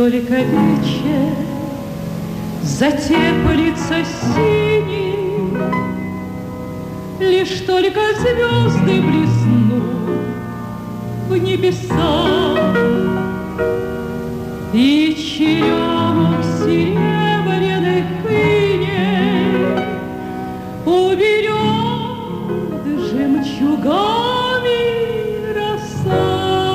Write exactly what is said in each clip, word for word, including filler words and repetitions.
только вечер затеплится синий, лишь только звезды блеснут в небесах, и черемух серебряной пыни уберет жемчугами роса.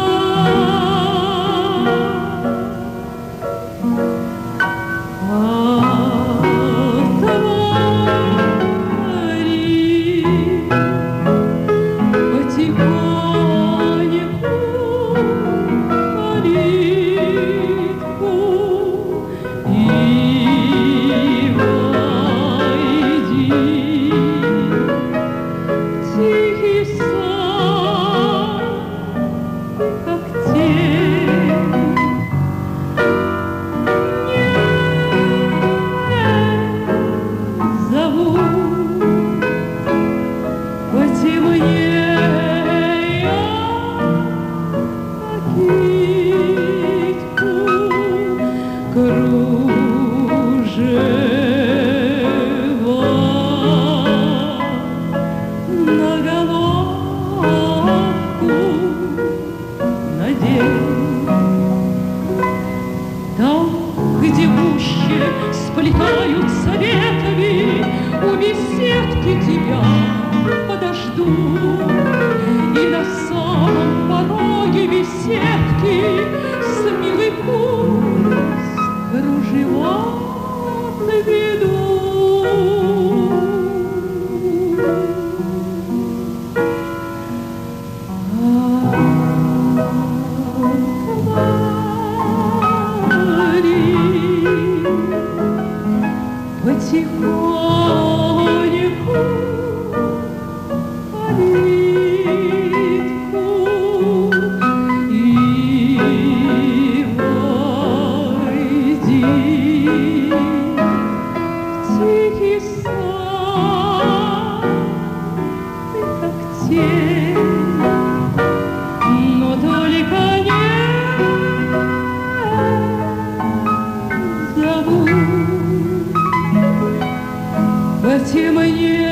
Там, где гуще сплетаются ветви, у беседки тебя подожду. И на самом пороге беседки смелый пусть кружева наведу. Потихоньку калитку и войди в тихий сад, ты как тень, но только не забудь. Во тьме